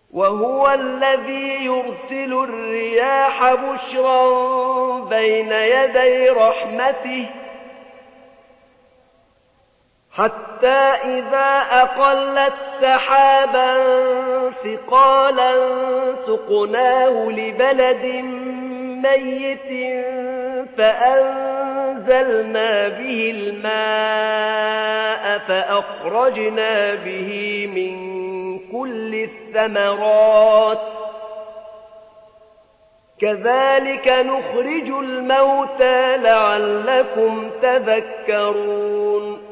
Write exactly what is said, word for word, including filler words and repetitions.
وهو الذي يرسل الرياح بشرا بين يدي رحمته حتى إذا أقلت سحابا ثقالا سقناه لبلد ميت فأنزلنا به الماء فأخرجنا به من كل الثمرات كذلك نخرج الموتى لعلكم تذكرون